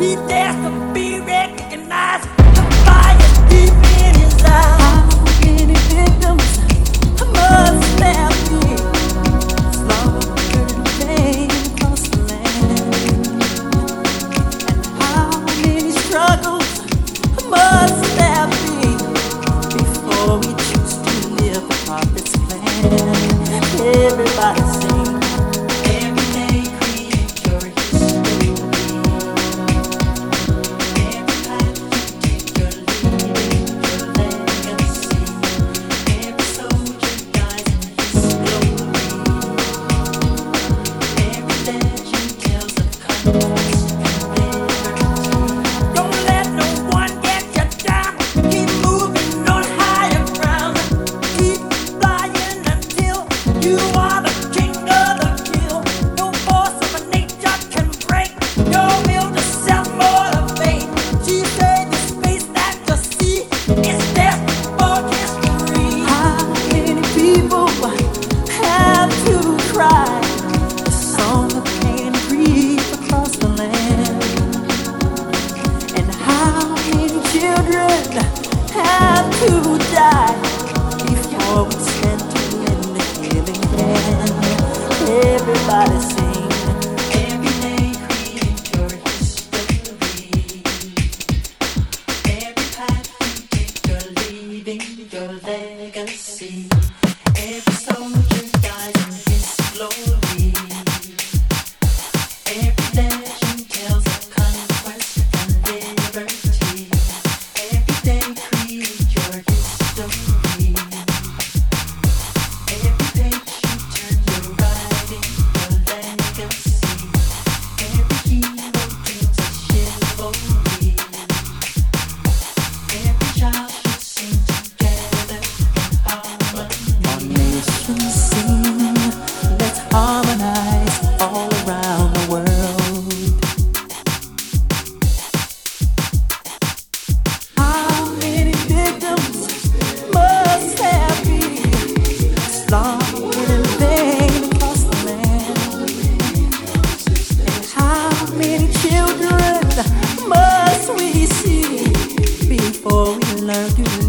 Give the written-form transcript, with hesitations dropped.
He dares to be recognized. The fire's deep in his eyes. How many victims must there be? Slaughtered and pain across the land. And how many struggles must there be before we choose to live the prophet's plan? Everybody sing. Every day create your history. Every path you take, you're leaving your legacy. Every soldier dies in his glory. Every legend tells of conquest and liberty. Don't let no one get you down. Keep moving on higher ground. Keep flying until you are the king of the hill. No force of nature can break your will to self-motivate. She said the space that you see is there for history. How many people have to cry a song of pain and grief across the land? And how many children have to die before we stand to lend a healing hand? Everybody sing. Every day create your history. Every path you take, you're leaving your legacy. Every soldier dies in his glory. Every legend tells of conquest and liberty. Every day create your history. Every page you turn, you're writing your legacy. Every hero dreams of chivalry. Every child should sing together in harmony. Our nations sing, let's harmonize all around the world. How many victims must there be? Slaughtered and vain across the land. And how many children must we see before we learn to